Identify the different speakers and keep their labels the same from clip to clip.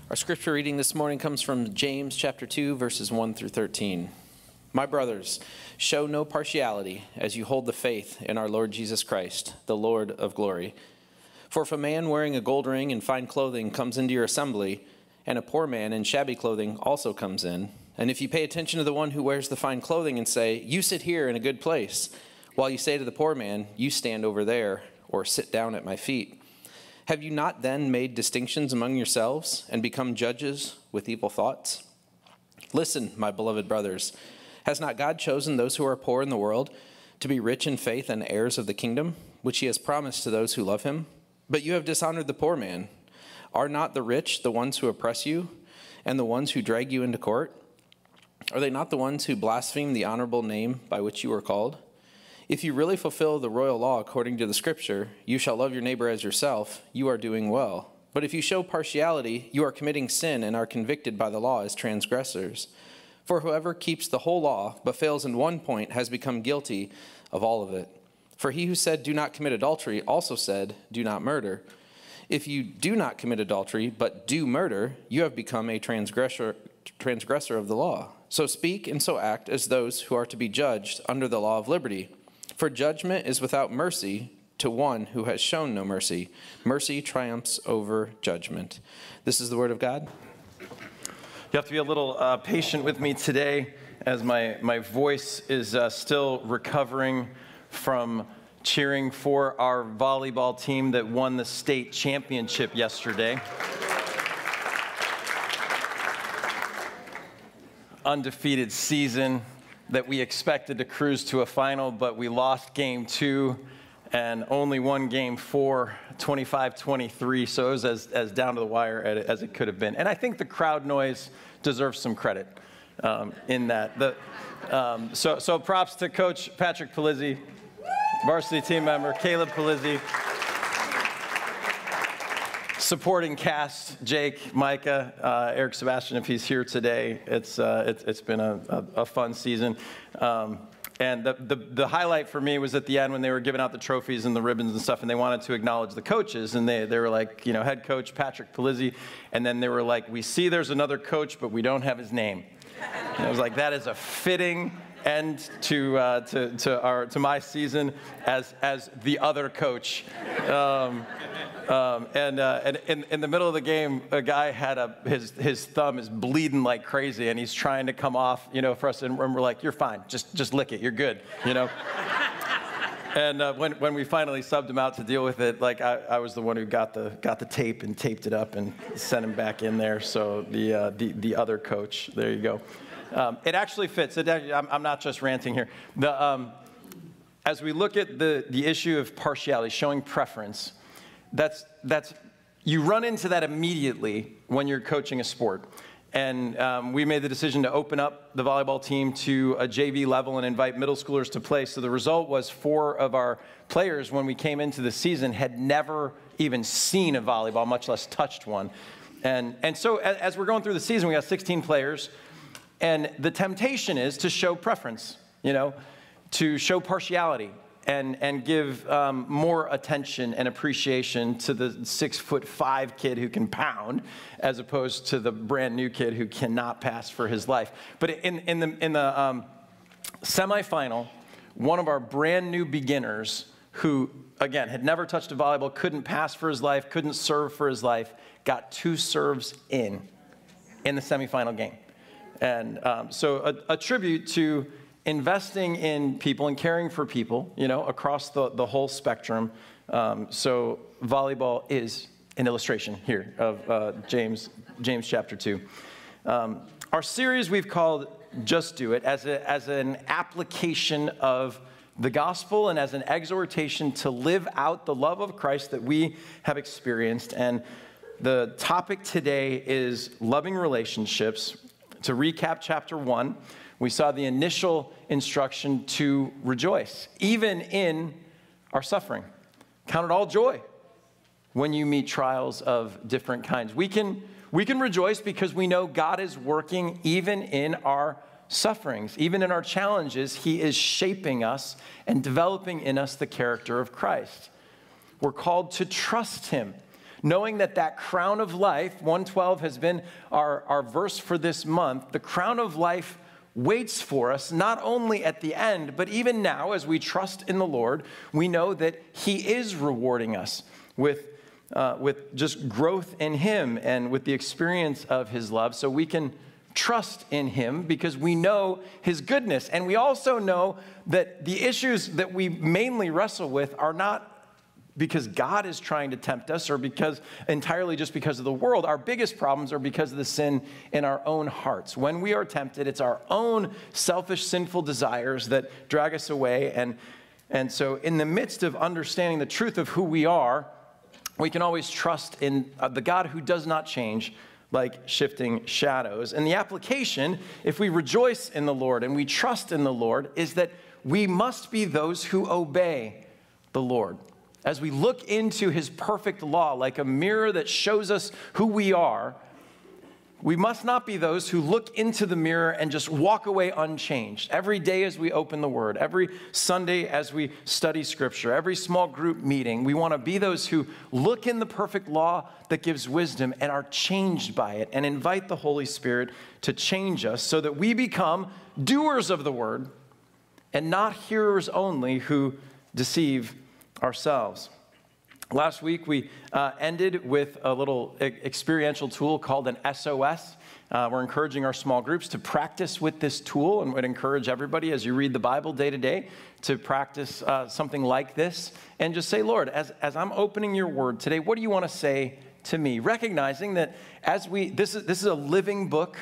Speaker 1: Our scripture reading this morning comes from James chapter 2, verses 1 through 13. My brothers, show no partiality as you hold the faith in our Lord Jesus Christ, the Lord of glory. For if a man wearing a gold ring and fine clothing comes into your assembly, and a poor man in shabby clothing also comes in, and if you pay attention to the one who wears the fine clothing and say, you sit here in a good place, while you say to the poor man, you stand over there, or sit down at my feet, have you not then made distinctions among yourselves and become judges with evil thoughts? Listen, my beloved brothers, has not God chosen those who are poor in the world to be rich in faith and heirs of the kingdom, which he has promised to those who love him? But you have dishonored the poor man. Are not the rich the ones who oppress you and the ones who drag you into court? Are they not the ones who blaspheme the honorable name by which you are called? If you really fulfill the royal law according to the scripture, you shall love your neighbor as yourself, you are doing well. But if you show partiality, you are committing sin and are convicted by the law as transgressors. For whoever keeps the whole law but fails in one point has become guilty of all of it. For he who said, do not commit adultery, also said, do not murder. If you do not commit adultery but do murder, you have become a transgressor of the law. So speak and so act as those who are to be judged under the law of liberty. For judgment is without mercy to one who has shown no mercy. Mercy triumphs over judgment. This is the word of God.
Speaker 2: You have to be a little patient with me today as my voice is still recovering from cheering for our volleyball team that won the state championship yesterday. Undefeated season that we expected to cruise to a final, but we lost game 2 and only won game 4, 25-23, so it was as down to the wire as it could have been. And I think the crowd noise deserves some credit in that. So props to Coach Patrick Polizzi, varsity team member Caleb Polizzi, supporting cast, Jake, Micah, Eric Sebastian, if he's here today. It's been a fun season. And the highlight for me was at the end when they were giving out the trophies and the ribbons and stuff, and they wanted to acknowledge the coaches, and they were like, head coach Patrick Polizzi, and then they were like, we see there's another coach, but we don't have his name. And I was like, that is a fitting end to my season as the other coach. And in the middle of the game, a guy had his thumb is bleeding like crazy, and he's trying to come off, for us, and we're like, you're fine, just lick it, you're good, And when we finally subbed him out to deal with it, like I was the one who got the tape and taped it up and sent him back in there. So the other coach, there you go. It actually fits. I'm not just ranting here. As we look at the issue of partiality, showing preference, that's you run into that immediately when you're coaching a sport. And we made the decision to open up the volleyball team to a JV level and invite middle schoolers to play. So the result was 4 of our players, when we came into the season, had never even seen a volleyball, much less touched one. And so as we're going through the season, we got 16 players. And the temptation is to show preference, to show partiality and give more attention and appreciation to the 6'5" kid who can pound, as opposed to the brand new kid who cannot pass for his life. But in the semifinal, one of our brand new beginners who, again, had never touched a volleyball, couldn't pass for his life, couldn't serve for his life, got 2 serves in the semifinal game. And so a tribute to investing in people and caring for people, across the whole spectrum. So volleyball is an illustration here of James chapter 2. Our series we've called Just Do It as an application of the gospel and as an exhortation to live out the love of Christ that we have experienced. And the topic today is loving relationships. To recap chapter 1, we saw the initial instruction to rejoice, even in our suffering. Count it all joy when you meet trials of different kinds. We can rejoice because we know God is working even in our sufferings, even in our challenges. He is shaping us and developing in us the character of Christ. We're called to trust him, knowing that that crown of life, 112 has been our verse for this month, the crown of life waits for us, not only at the end, but even now as we trust in the Lord, we know that he is rewarding us with just growth in him and with the experience of his love. So we can trust in him because we know his goodness. And we also know that the issues that we mainly wrestle with are not because God is trying to tempt us or entirely just because of the world. Our biggest problems are because of the sin in our own hearts. When we are tempted, it's our own selfish, sinful desires that drag us away. And so in the midst of understanding the truth of who we are, we can always trust in the God who does not change, like shifting shadows. And the application, if we rejoice in the Lord and we trust in the Lord, is that we must be those who obey the Lord. As we look into his perfect law, like a mirror that shows us who we are, we must not be those who look into the mirror and just walk away unchanged. Every day as we open the Word, every Sunday as we study Scripture, every small group meeting, we want to be those who look in the perfect law that gives wisdom and are changed by it and invite the Holy Spirit to change us so that we become doers of the Word and not hearers only who deceive ourselves. Last week, we ended with a little experiential tool called an SOS. We're encouraging our small groups to practice with this tool and would encourage everybody as you read the Bible day to day to practice something like this and just say, Lord, as I'm opening your word today, what do you want to say to me? Recognizing that this is a living book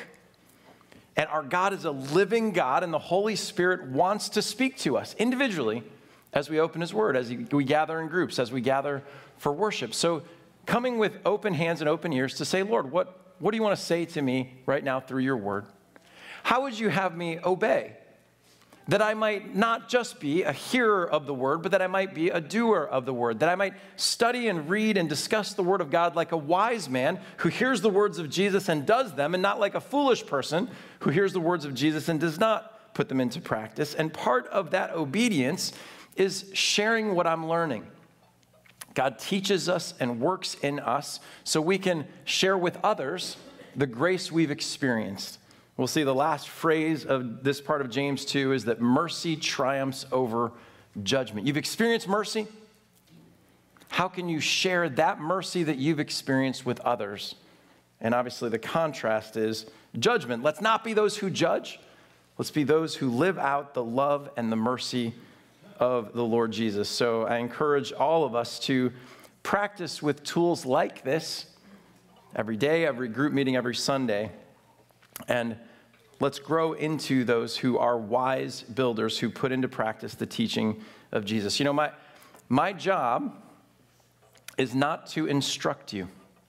Speaker 2: and our God is a living God and the Holy Spirit wants to speak to us individually as we open his word, as we gather in groups, as we gather for worship. So coming with open hands and open ears to say, Lord, what do you want to say to me right now through your word? How would you have me obey? That I might not just be a hearer of the word, but that I might be a doer of the word. That I might study and read and discuss the word of God like a wise man who hears the words of Jesus and does them, and not like a foolish person who hears the words of Jesus and does not put them into practice. And part of that obedience is sharing what I'm learning. God teaches us and works in us so we can share with others the grace we've experienced. We'll see the last phrase of this part of James 2 is that mercy triumphs over judgment. You've experienced mercy. How can you share that mercy that you've experienced with others? And obviously the contrast is judgment. Let's not be those who judge. Let's be those who live out the love and the mercy of the Lord Jesus. So I encourage all of us to practice with tools like this every day, every group meeting, every Sunday. And let's grow into those who are wise builders who put into practice the teaching of Jesus. You know, my job is not to instruct you.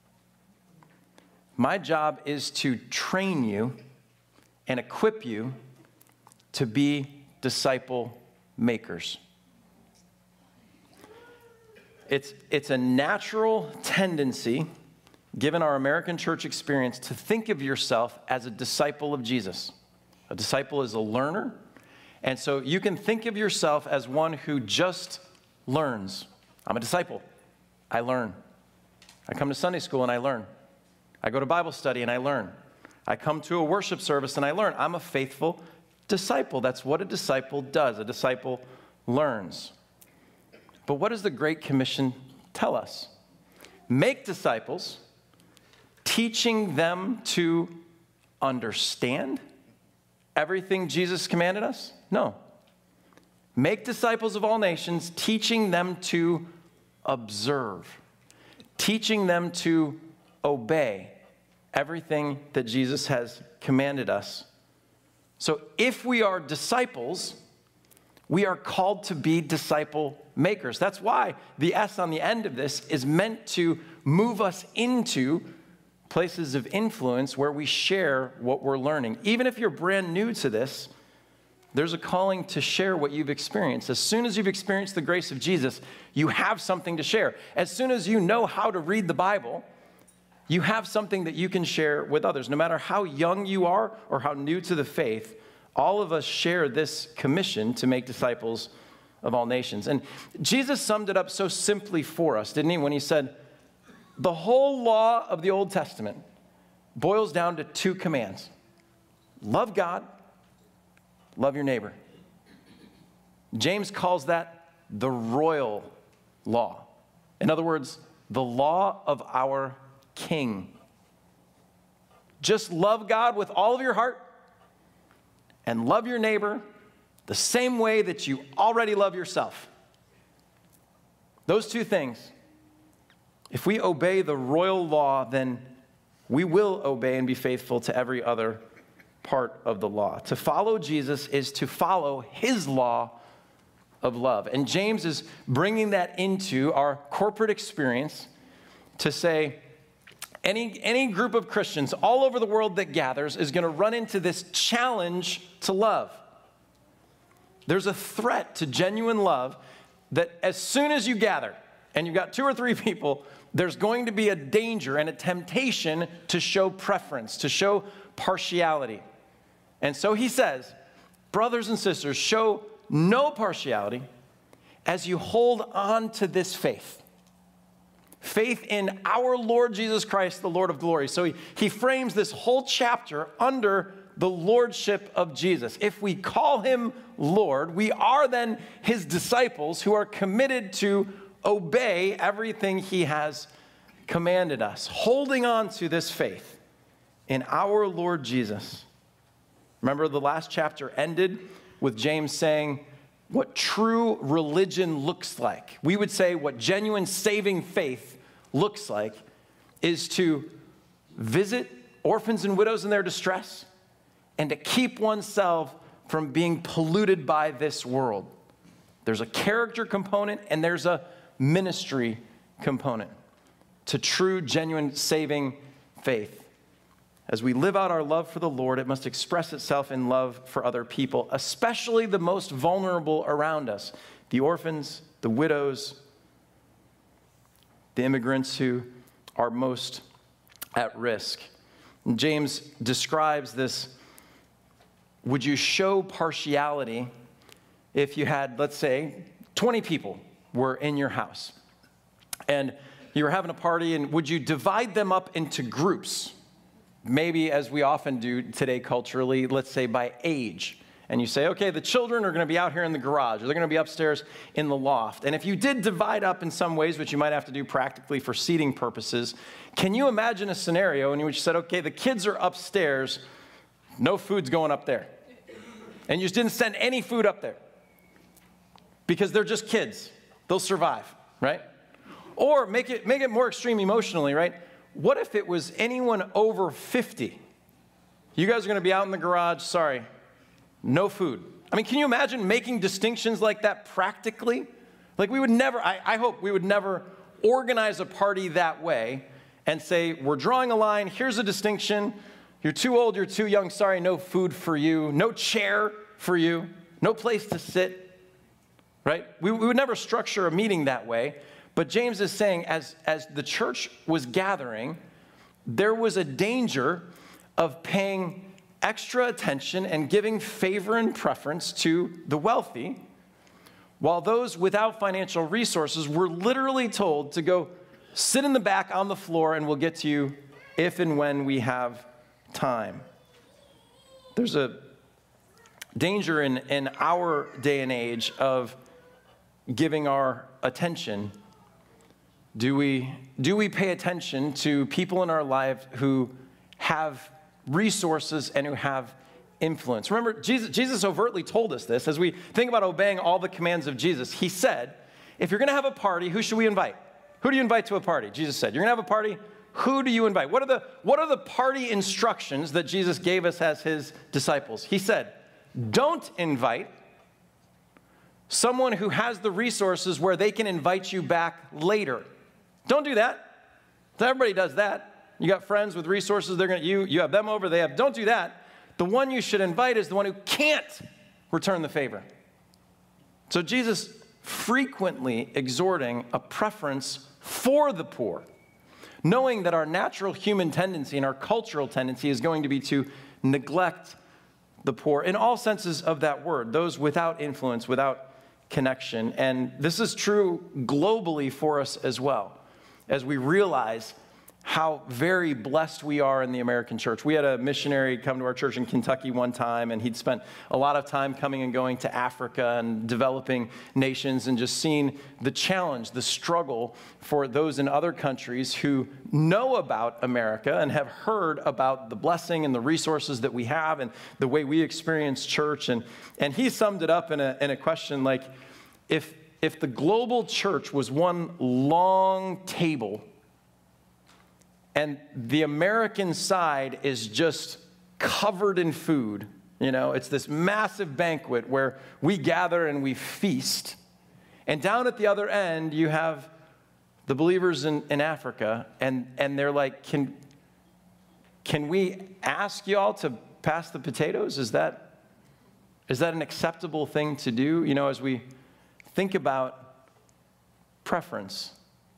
Speaker 2: My job is to train you and equip you to be disciple makers. It's a natural tendency, given our American church experience, to think of yourself as a disciple of Jesus. A disciple is a learner, and so you can think of yourself as one who just learns. I'm a disciple. I learn. I come to Sunday school and I learn. I go to Bible study and I learn. I come to a worship service and I learn. I'm a faithful disciple. That's what a disciple does. A disciple learns. But what does the Great Commission tell us? Make disciples, teaching them to understand everything Jesus commanded us? No. Make disciples of all nations, teaching them to observe, teaching them to obey everything that Jesus has commanded us. So if we are disciples, we are called to be disciple makers. That's why the S on the end of this is meant to move us into places of influence where we share what we're learning. Even if you're brand new to this, there's a calling to share what you've experienced. As soon as you've experienced the grace of Jesus, you have something to share. As soon as you know how to read the Bible, you have something that you can share with others. No matter how young you are or how new to the faith, all of us share this commission to make disciples of all nations. And Jesus summed it up so simply for us, didn't he? When he said, the whole law of the Old Testament boils down to two commands. Love God, love your neighbor. James calls that the royal law. In other words, the law of our King. Just love God with all of your heart and love your neighbor the same way that you already love yourself. Those two things. If we obey the royal law, then we will obey and be faithful to every other part of the law. To follow Jesus is to follow his law of love. And James is bringing that into our corporate experience to say, any group of Christians all over the world that gathers is going to run into this challenge to love. There's a threat to genuine love that as soon as you gather, and you've got 2 or 3 people, there's going to be a danger and a temptation to show preference, to show partiality. And so he says, brothers and sisters, show no partiality as you hold on to this faith. Faith in our Lord Jesus Christ, the Lord of glory. So he frames this whole chapter under the lordship of Jesus. If we call him Lord, we are then his disciples who are committed to obey everything he has commanded us, holding on to this faith in our Lord Jesus. Remember, the last chapter ended with James saying what true religion looks like. We would say what genuine saving faith looks like is to visit orphans and widows in their distress and to keep oneself from being polluted by this world. There's a character component and there's a ministry component to true, genuine, saving faith. As we live out our love for the Lord, it must express itself in love for other people, especially the most vulnerable around us, the orphans, the widows, the immigrants who are most at risk. And James describes this. Would you show partiality if you had, let's say, 20 people were in your house and you were having a party, and would you divide them up into groups? Maybe, as we often do today culturally, let's say by age. And you say, okay, the children are going to be out here in the garage, or they're going to be upstairs in the loft. And if you did divide up in some ways, which you might have to do practically for seating purposes, can you imagine a scenario in which you said, okay, the kids are upstairs, no food's going up there. And you just didn't send any food up there because they're just kids. They'll survive, right? Or make it more extreme emotionally, right? What if it was anyone over 50? You guys are going to be out in the garage, sorry, no food. I mean, can you imagine making distinctions like that practically? Like we would never, I hope we would never organize a party that way and say, we're drawing a line, here's a distinction, you're too old, you're too young, sorry, no food for you, no chair for you, no place to sit, right? We would never structure a meeting that way. But James is saying, as the church was gathering, there was a danger of paying extra attention and giving favor and preference to the wealthy, while those without financial resources were literally told to go sit in the back on the floor and we'll get to you if and when we have time. There's a danger in our day and age of giving our attention. Do we pay attention to people in our life who have resources and who have influence? Remember, Jesus overtly told us this. As we think about obeying all the commands of Jesus, he said, if you're going to have a party, who should we invite? Who do you invite to a party? Jesus said, you're going to have a party, who do you invite? What are the party instructions that Jesus gave us as his disciples? He said, don't invite someone who has the resources where they can invite you back later. Don't do that. Everybody does that. You got friends with resources, you have them over, don't do that. The one you should invite is the one who can't return the favor. So Jesus frequently exhorting a preference for the poor, knowing that our natural human tendency and our cultural tendency is going to be to neglect the poor in all senses of that word, those without influence, without connection. And this is true globally for us as well. as we realize how very blessed we are in the American church. We had a missionary come to our church in Kentucky one time, and he'd spent a lot of time coming and going to Africa and developing nations and just seeing the challenge, the struggle for those in other countries who know about America and have heard about the blessing and the resources that we have and the way we experience church. And he summed it up in a question like, if the global church was one long table, and the American side is just covered in food. It's this massive banquet where we gather and we feast. And down at the other end, you have the believers in Africa, and they're like, can we ask y'all to pass the potatoes? Is that an acceptable thing to do? As we think about preference.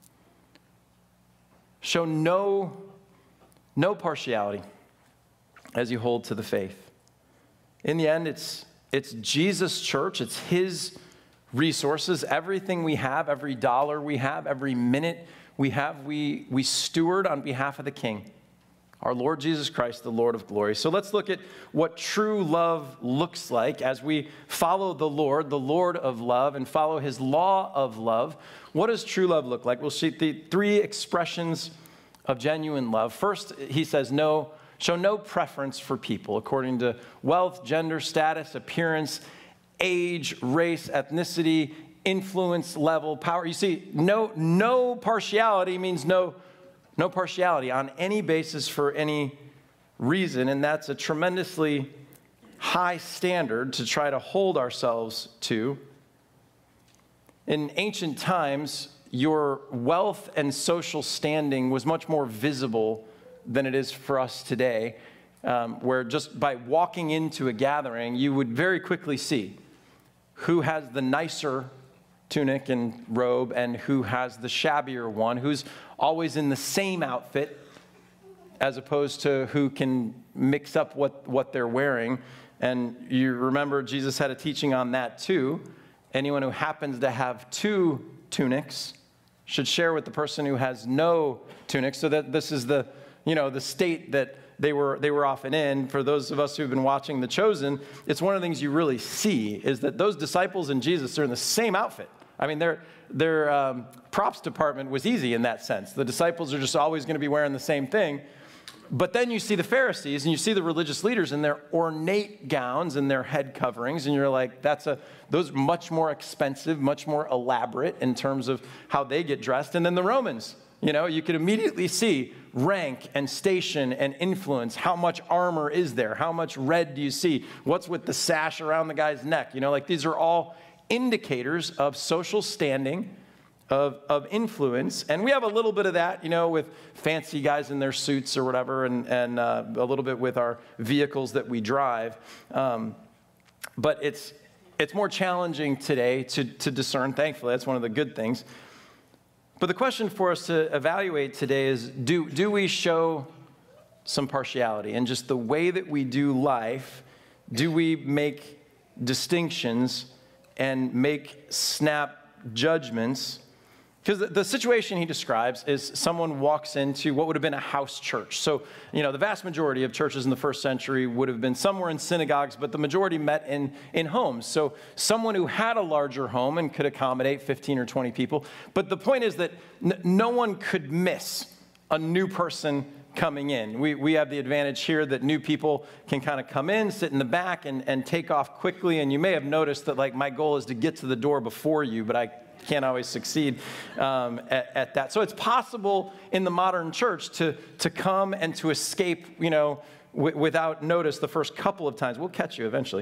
Speaker 2: Show no partiality as you hold to the faith. In the end, it's Jesus' church. It's his resources. Everything we have, every dollar we have, every minute we have, we steward on behalf of the King, our Lord Jesus Christ, the Lord of glory. So let's look at what true love looks like as we follow the Lord of love, and follow his law of love. What does true love look like? We'll see the three expressions of genuine love. First, he says, show no preference for people according to wealth, gender, status, appearance, age, race, ethnicity, influence level, power. You see, no partiality means no partiality on any basis for any reason, and that's a tremendously high standard to try to hold ourselves to. In ancient times, your wealth and social standing was much more visible than it is for us today, where just by walking into a gathering, you would very quickly see who has the nicer tunic and robe and who has the shabbier one, who's always in the same outfit, as opposed to who can mix up what they're wearing. And you remember Jesus had a teaching on that too. Anyone who happens to have two tunics should share with the person who has no tunic. So that this is the state that they were often in. For those of us who've been watching The Chosen, it's one of the things you really see is that those disciples and Jesus are in the same outfit. I mean, their props department was easy in that sense. The disciples are just always going to be wearing the same thing. But then you see the Pharisees and you see the religious leaders in their ornate gowns and their head coverings, and you're like, those are much more expensive, much more elaborate in terms of how they get dressed. And then the Romans, you could immediately see rank and station and influence. How much armor is there? How much red do you see? What's with the sash around the guy's neck? These are all indicators of social standing, of influence. And we have a little bit of that, with fancy guys in their suits or whatever, and a little bit with our vehicles that we drive. But it's more challenging today to discern. Thankfully, that's one of the good things. But the question for us to evaluate today is, do we show some partiality? And just the way that we do life, do we make distinctions and make snap judgments? Because the situation he describes is someone walks into what would have been a house church. So, the vast majority of churches in the first century would have been somewhere in synagogues, but the majority met in homes. So someone who had a larger home and could accommodate 15 or 20 people. But the point is that no one could miss a new person coming in. We have the advantage here that new people can kind of come in, sit in the back, and take off quickly. And you may have noticed that, my goal is to get to the door before you, but I can't always succeed at that. So it's possible in the modern church to come and to escape, without notice the first couple of times. We'll catch you eventually.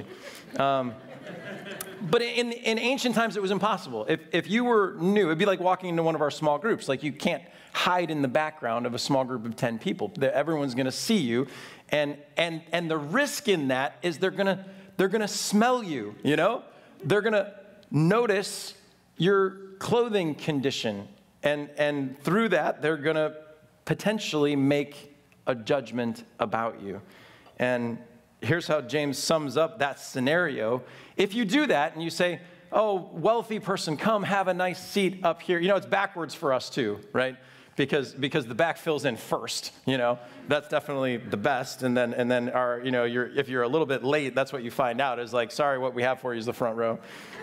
Speaker 2: But in ancient times, it was impossible. If you were new, it'd be like walking into one of our small groups. You can't hide in the background of a small group of 10 people. Everyone's going to see you. And the risk in that is they're going to smell you, They're going to notice your clothing condition. And through that, they're going to potentially make a judgment about you. And here's how James sums up that scenario. If you do that and you say, oh, wealthy person, come have a nice seat up here. It's backwards for us too, right? because the back fills in first, That's definitely the best. And then if you're a little bit late, that's what you find out is like, sorry, what we have for you is the front row.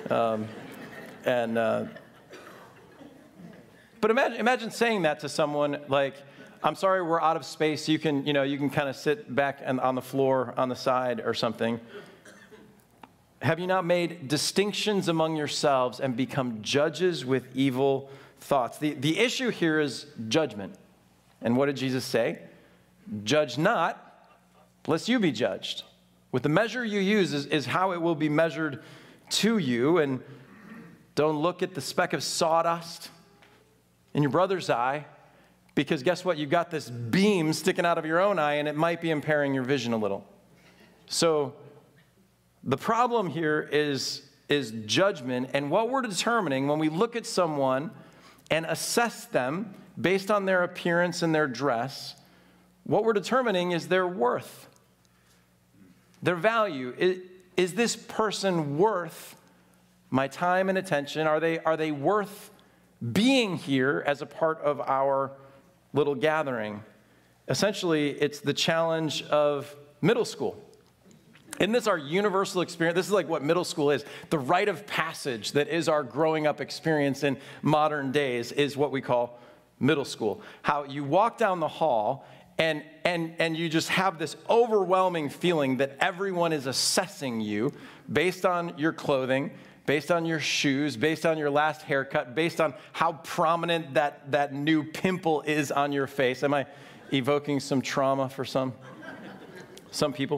Speaker 2: But imagine saying that to someone like, I'm sorry, we're out of space. You can kind of sit back on the floor on the side or something. Have you not made distinctions among yourselves and become judges with evil thoughts? The issue here is judgment. And what did Jesus say? Judge not, lest you be judged. With the measure you use is how it will be measured to you. And don't look at the speck of sawdust in your brother's eye, because guess what? You've got this beam sticking out of your own eye, and it might be impairing your vision a little. So the problem here is judgment, and what we're determining when we look at someone and assess them based on their appearance and their dress, what we're determining is their worth, their value. Is this person worth my time and attention? Are they worth being here as a part of our little gathering? Essentially, it's the challenge of middle school. Isn't this our universal experience? This is like what middle school is. The rite of passage that is our growing up experience in modern days is what we call middle school. How you walk down the hall and you just have this overwhelming feeling that everyone is assessing you based on your clothing, based on your shoes, based on your last haircut, based on how prominent that new pimple is on your face. Am I evoking some trauma for some people?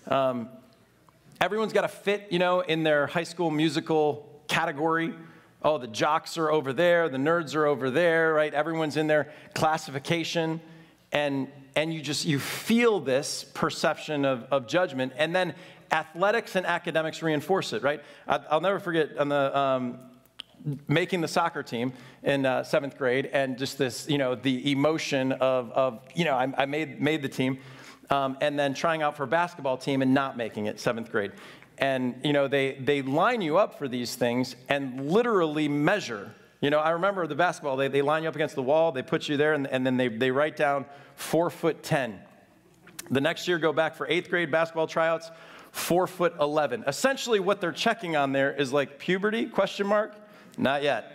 Speaker 2: Everyone's got to fit, in their high school musical category. Oh, the jocks are over there, the nerds are over there, right? Everyone's in their classification. And you feel this perception of judgment. And then athletics and academics reinforce it, right? I'll never forget on the making the soccer team in 7th grade, and just this, the emotion of I made the team, and then trying out for a basketball team and not making it 7th grade. And, they line you up for these things and literally measure. I remember the basketball, they line you up against the wall, they put you there, and then they write down 4'10". The next year, go back for 8th grade basketball tryouts, 4'11". Essentially, what they're checking on there is like puberty, ? Not yet,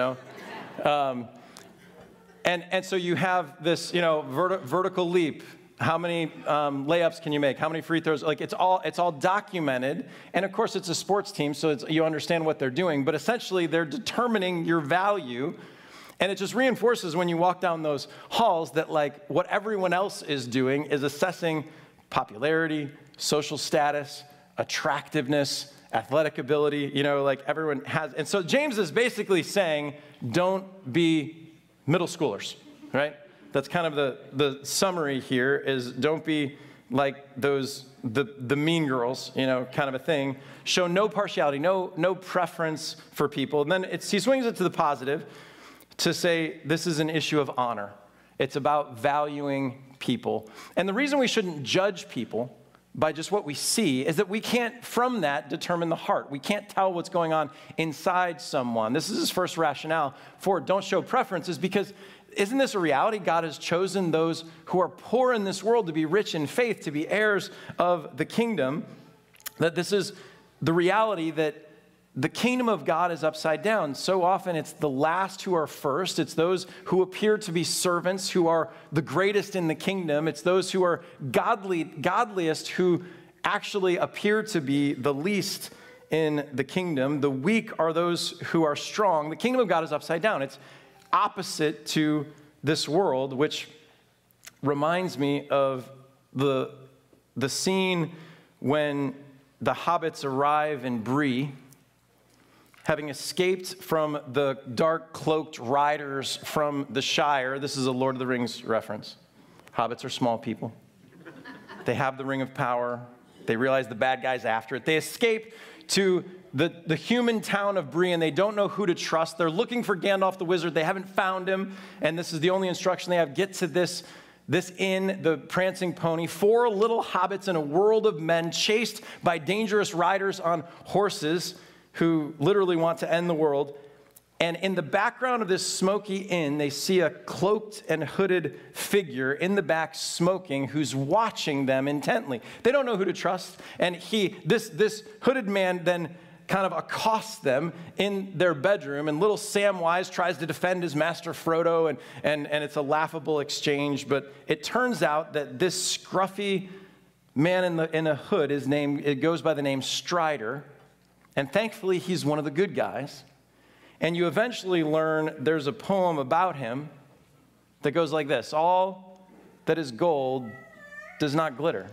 Speaker 2: And so you have this, vertical leap. How many layups can you make? How many free throws? Like it's all documented. And of course, it's a sports team, so you understand what they're doing. But essentially, they're determining your value. And it just reinforces when you walk down those halls that like what everyone else is doing is assessing popularity, social status, attractiveness, athletic ability. Like everyone has. And so James is basically saying, don't be middle schoolers, right? That's kind of the summary here is don't be like the mean girls, kind of a thing. Show no partiality, no preference for people. And then he swings it to the positive to say this is an issue of honor. It's about valuing people. And the reason we shouldn't judge people by just what we see is that we can't, from that, determine the heart. We can't tell what's going on inside someone. This is his first rationale for don't show preferences, because isn't this a reality? God has chosen those who are poor in this world to be rich in faith, to be heirs of the kingdom. That this is the reality that the kingdom of God is upside down. So often it's the last who are first. It's those who appear to be servants who are the greatest in the kingdom. It's those who are godliest who actually appear to be the least in the kingdom. The weak are those who are strong. The kingdom of God is upside down. It's opposite to this world, which reminds me of the scene when the hobbits arrive in Bree, having escaped from the dark cloaked riders from the Shire. This is a Lord of the Rings reference. Hobbits are small people. They have the ring of power. They realize the bad guy's after it. They escape to the human town of Bree, and they don't know who to trust. They're looking for Gandalf the wizard. They haven't found him, and this is the only instruction they have. Get to this inn, the Prancing Pony. 4 little hobbits in a world of men chased by dangerous riders on horses who literally want to end the world. And in the background of this smoky inn, they see a cloaked and hooded figure in the back smoking who's watching them intently. They don't know who to trust. And this hooded man then kind of accosts them in their bedroom. And little Samwise tries to defend his master Frodo, and it's a laughable exchange. But it turns out that this scruffy man in a hood, it goes by the name Strider. And thankfully, he's one of the good guys. And you eventually learn there's a poem about him that goes like this: all that is gold does not glitter.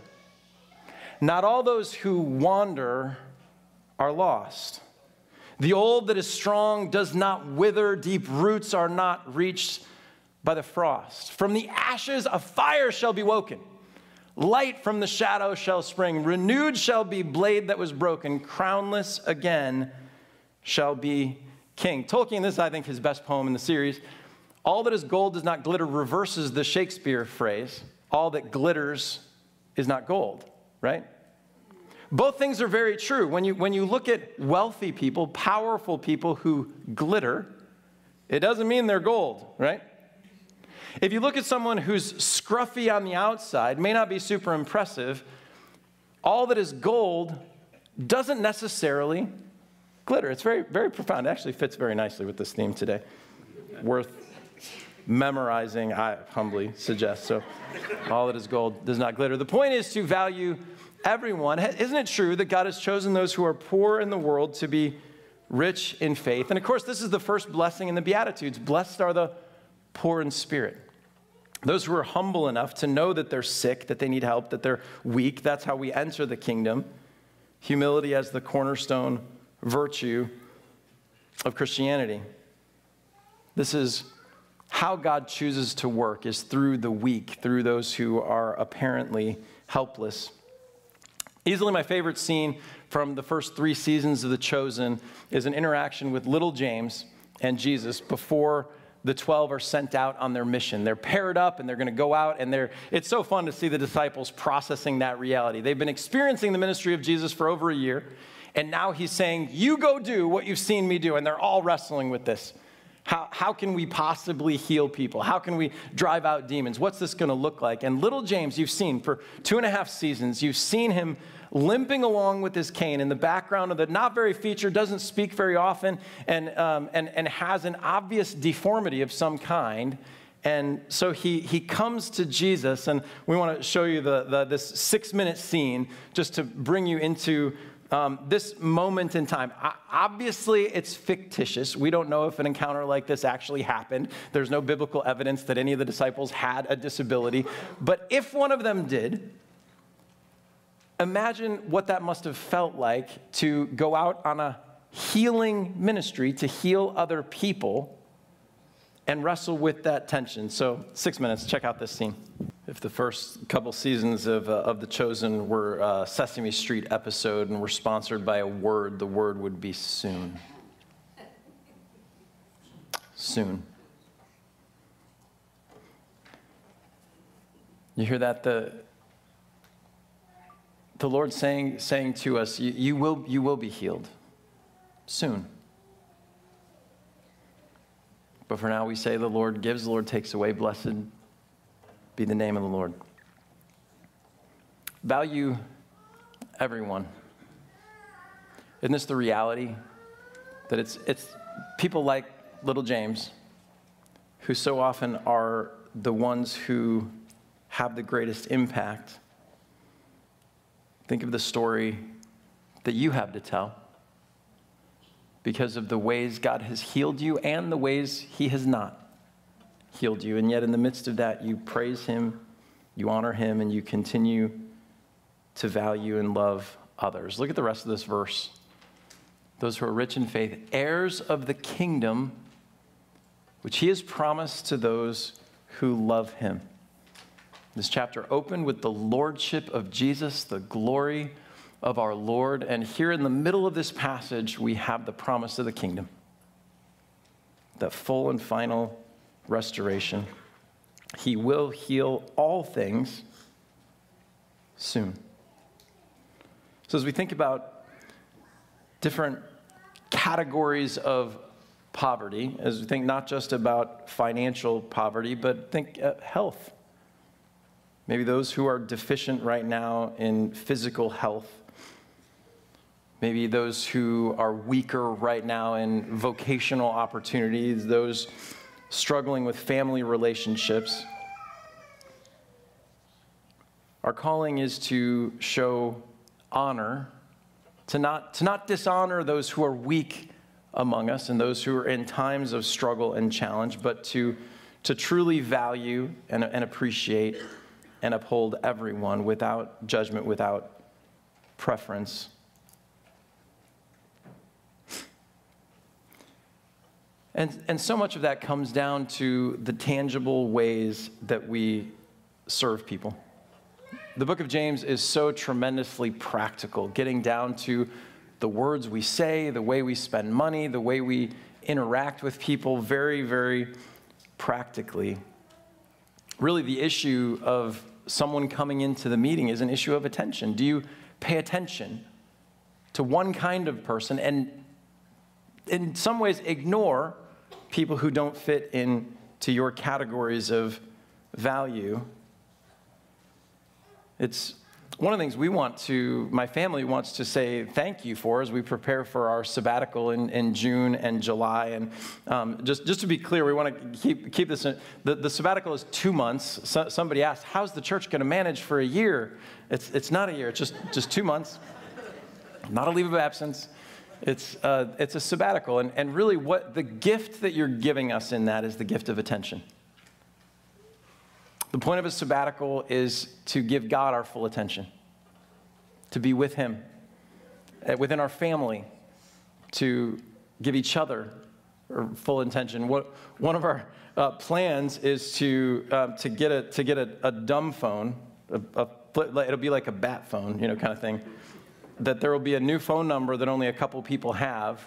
Speaker 2: Not all those who wander are lost. The old that is strong does not wither. Deep roots are not reached by the frost. From the ashes a fire shall be woken. Light from the shadow shall spring. Renewed shall be blade that was broken. Crownless again shall be king. Tolkien, this is, I think, his best poem in the series. All that is gold does not glitter reverses the Shakespeare phrase, all that glitters is not gold, right? Both things are very true. When you look at wealthy people, powerful people who glitter, it doesn't mean they're gold, right? If you look at someone who's scruffy on the outside, may not be super impressive, all that is gold doesn't necessarily glitter. It's very, very profound. It actually fits very nicely with this theme today. Worth memorizing, I humbly suggest. So, all that is gold does not glitter. The point is to value everyone. Isn't it true that God has chosen those who are poor in the world to be rich in faith? And of course, this is the first blessing in the Beatitudes. Blessed are the poor in spirit. Those who are humble enough to know that they're sick, that they need help, that they're weak. That's how we enter the kingdom. Humility as the cornerstone virtue of Christianity. This is how God chooses to work, is through the weak, through those who are apparently helpless. Easily my favorite scene from the first 3 seasons of The Chosen is an interaction with little James and Jesus before the 12 are sent out on their mission. They're paired up and they're going to go out, and it's so fun to see the disciples processing that reality. They've been experiencing the ministry of Jesus for over a year, and now he's saying, you go do what you've seen me do, and they're all wrestling with this. How can we possibly heal people? How can we drive out demons? What's this going to look like? And little James, you've seen for 2.5 seasons, you've seen him limping along with his cane in the background of the not very featured, doesn't speak very often, and has an obvious deformity of some kind. And so he comes to Jesus, and we want to show you this 6-minute scene just to bring you into this moment in time. Obviously, it's fictitious. We don't know if an encounter like this actually happened. There's no biblical evidence that any of the disciples had a disability. But if one of them did, imagine what that must have felt like to go out on a healing ministry, to heal other people and wrestle with that tension. So 6 minutes, check out this scene. If the first couple seasons of The Chosen were a Sesame Street episode and were sponsored by a word, the word would be soon. Soon. You hear that? The Lord saying to us, you will be healed soon. But for now we say the Lord gives, the Lord takes away. Blessed be the name of the Lord. Value everyone. Isn't this the reality? That it's people like little James who so often are the ones who have the greatest impact. Think of the story that you have to tell because of the ways God has healed you and the ways he has not healed you. And yet in the midst of that, you praise him, you honor him, and you continue to value and love others. Look at the rest of this verse. Those who are rich in faith, heirs of the kingdom, which he has promised to those who love him. This chapter opened with the lordship of Jesus, the glory of our Lord. And here in the middle of this passage, we have the promise of the kingdom, the full and final restoration. He will heal all things soon. So as we think about different categories of poverty, as we think not just about financial poverty, but think health. Maybe those who are deficient right now in physical health. Maybe those who are weaker right now in vocational opportunities, those struggling with family relationships. Our calling is to show honor, to not dishonor those who are weak among us and those who are in times of struggle and challenge, but to truly value and appreciate and uphold everyone without judgment, without preference. And so much of that comes down to the tangible ways that we serve people. The book of James is so tremendously practical, getting down to the words we say, the way we spend money, the way we interact with people, very, very practically. Really, the issue of someone coming into the meeting is an issue of attention. Do you pay attention to one kind of person and in some ways ignore people who don't fit into your categories of value? It's one of the things my family wants to say thank you for as we prepare for our sabbatical in June and July. And just to be clear, we want to keep this in. The sabbatical is 2 months. Somebody asked, how's the church going to manage for a year? It's not a year, it's just 2 months. Not a leave of absence. It's a sabbatical. And really what the gift that you're giving us in that is the gift of attention. The point of a sabbatical is to give God our full attention, to be with Him, within our family, to give each other full attention. One of our plans is to get a dumb phone. It'll be like a bat phone, kind of thing. That there will be a new phone number that only a couple people have,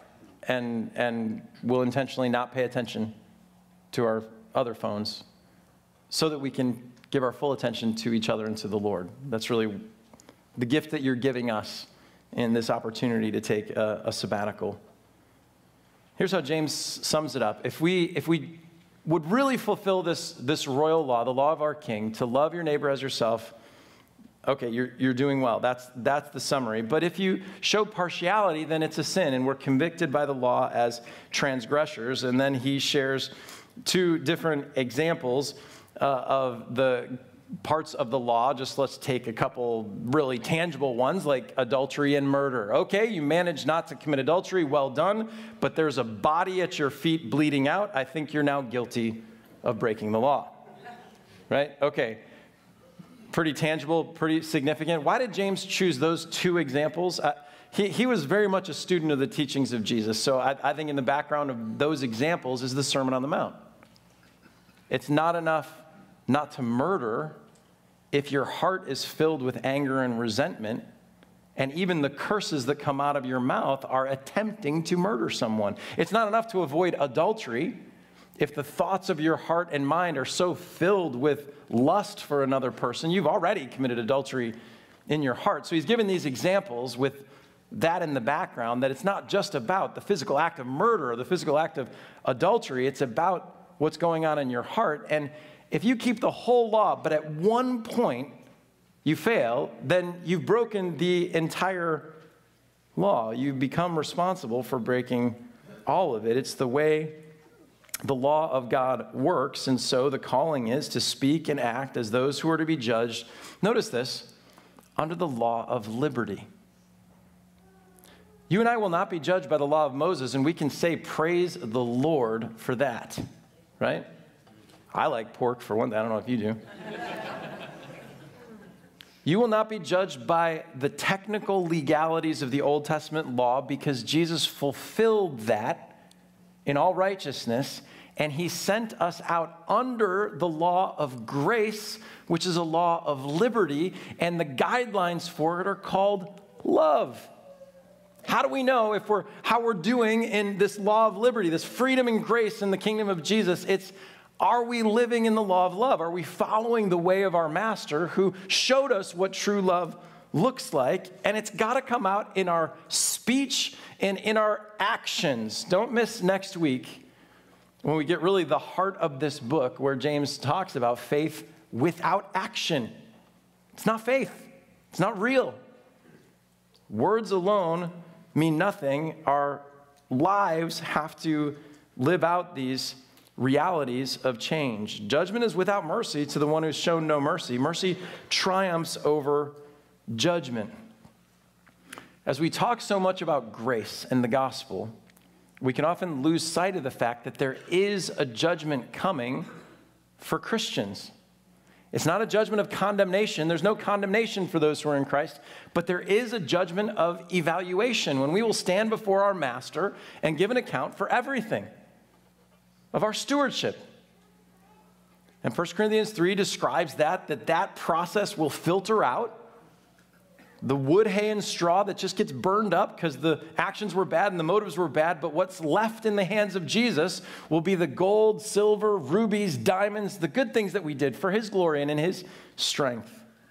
Speaker 2: and we'll intentionally not pay attention to our other phones, so that we can give our full attention to each other and to the Lord. That's really the gift that you're giving us in this opportunity to take a sabbatical. Here's how James sums it up. If we would really fulfill this royal law, the law of our King, to love your neighbor as yourself, okay, you're doing well. That's the summary. But if you show partiality, then it's a sin, and we're convicted by the law as transgressors. And then he shares 2 different examples of the parts of the law. Just let's take a couple really tangible ones, like adultery and murder. Okay, you managed not to commit adultery, well done, but there's a body at your feet bleeding out. I think you're now guilty of breaking the law. Right? Okay. Pretty tangible, pretty significant. Why did James choose those 2 examples? He was very much a student of the teachings of Jesus, so I think in the background of those examples is the Sermon on the Mount. It's not enough not to murder if your heart is filled with anger and resentment, and even the curses that come out of your mouth are attempting to murder someone. It's not enough to avoid adultery if the thoughts of your heart and mind are so filled with lust for another person. You've already committed adultery in your heart. So he's given these examples with that in the background, that it's not just about the physical act of murder or the physical act of adultery. It's about what's going on in your heart. And if you keep the whole law, but at one point you fail, then you've broken the entire law. You become responsible for breaking all of it. It's the way the law of God works, and so the calling is to speak and act as those who are to be judged. Notice this, under the law of liberty. You and I will not be judged by the law of Moses, and we can say, praise the Lord for that, right? I like pork for one thing. I don't know if you do. You will not be judged by the technical legalities of the Old Testament law, because Jesus fulfilled that in all righteousness, and he sent us out under the law of grace, which is a law of liberty, and the guidelines for it are called love. How do we know how we're doing in this law of liberty, this freedom and grace in the kingdom of Jesus? Are we living in the law of love? Are we following the way of our master who showed us what true love looks like, and it's got to come out in our speech and in our actions. Don't miss next week when we get really the heart of this book where James talks about faith without action. It's not faith. It's not real. Words alone mean nothing. Our lives have to live out these realities of change. Judgment is without mercy to the one who's shown no mercy. Mercy triumphs over judgment. As we talk so much about grace and the gospel, we can often lose sight of the fact that there is a judgment coming for Christians. It's not a judgment of condemnation. There's no condemnation for those who are in Christ, but there is a judgment of evaluation when we will stand before our master and give an account for everything of our stewardship. And 1 Corinthians 3 describes that process will filter out the wood, hay, and straw that just gets burned up because the actions were bad and the motives were bad, but what's left in the hands of Jesus will be the gold, silver, rubies, diamonds, the good things that we did for his glory and in his strength.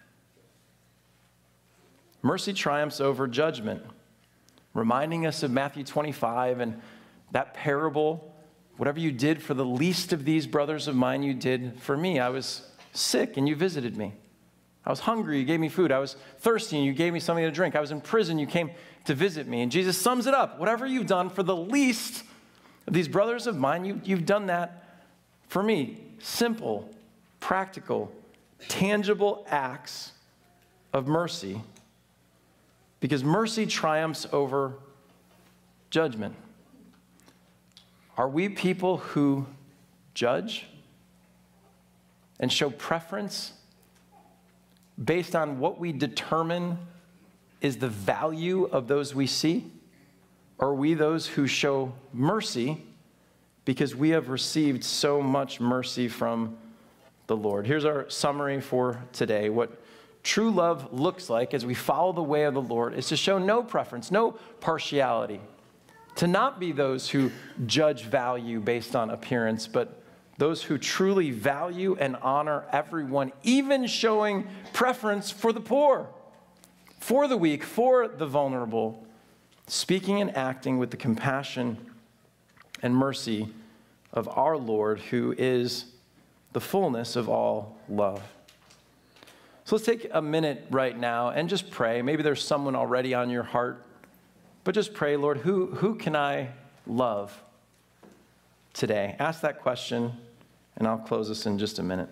Speaker 2: Mercy triumphs over judgment, reminding us of Matthew 25 and that parable. Whatever you did for the least of these brothers of mine, you did for me. I was sick and you visited me. I was hungry, you gave me food. I was thirsty, and you gave me something to drink. I was in prison, you came to visit me. And Jesus sums it up. Whatever you've done for the least of these brothers of mine, you've done that for me. Simple, practical, tangible acts of mercy, because mercy triumphs over judgment. Are we people who judge and show preference based on what we determine is the value of those we see? Or are we those who show mercy because we have received so much mercy from the Lord? Here's our summary for today. What true love looks like as we follow the way of the Lord is to show no preference, no partiality, to not be those who judge value based on appearance, but those who truly value and honor everyone, even showing preference for the poor, for the weak, for the vulnerable, speaking and acting with the compassion and mercy of our Lord, who is the fullness of all love. So let's take a minute right now and just pray. Maybe there's someone already on your heart, but just pray, Lord, who can I love today? Ask that question, and I'll close this in just a minute.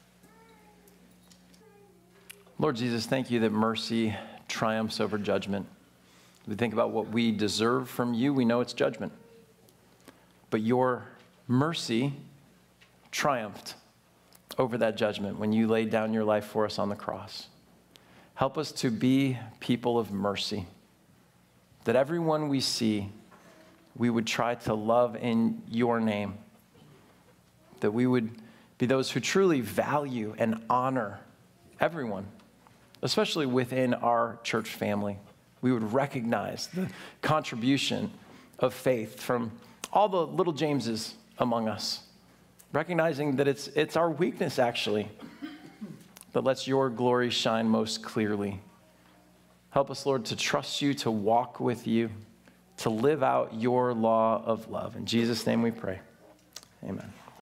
Speaker 2: Lord Jesus, thank you that mercy triumphs over judgment. We think about what we deserve from you, we know it's judgment. But your mercy triumphed over that judgment when you laid down your life for us on the cross. Help us to be people of mercy, that everyone we see, we would try to love in your name, that we would be those who truly value and honor everyone, especially within our church family. We would recognize the contribution of faith from all the little Jameses among us, recognizing that it's our weakness, actually, that lets your glory shine most clearly. Help us, Lord, to trust you, to walk with you, to live out your law of love. In Jesus' name we pray. Amen.